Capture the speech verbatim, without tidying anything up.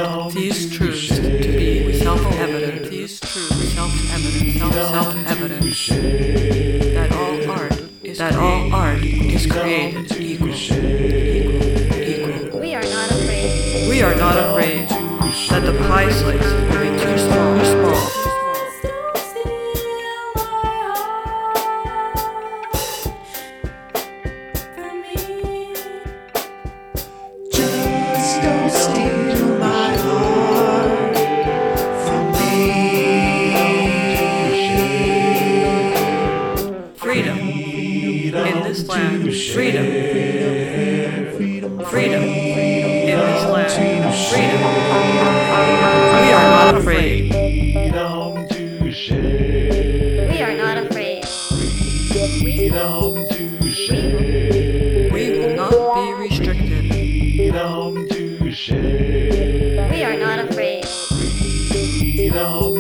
hold these truths to be self-evident, these truths self-evident, self-evident, that all art is that all art is created equal, equal, equal. We are not afraid. We are not afraid that the pie slice will be too small, too small. Freedom in this land, freedom, freedom in this land, freedom. We are not afraid. We are not afraid. We will not be restricted. We are not afraid.